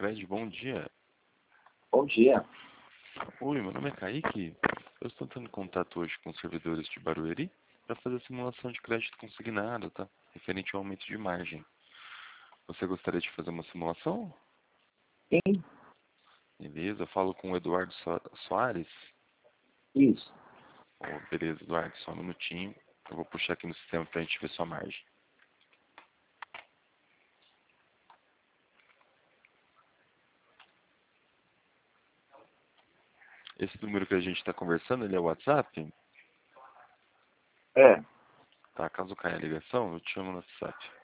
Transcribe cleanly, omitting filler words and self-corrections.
Sicredi, bom dia. Bom dia. Oi, meu nome é Kaique. Eu estou tendo contato hoje com os servidores de Barueri para fazer a simulação de crédito consignado, tá? Referente ao aumento de margem. Você gostaria de fazer uma simulação? Sim, Beleza, eu falo com o Eduardo Soares. isso. Oh, beleza, Eduardo, só um minutinho. Eu vou puxar aqui no sistema para a gente ver sua margem. Esse número que a gente está conversando, ele é o WhatsApp? É, Tá, caso caia a ligação, eu te chamo no WhatsApp.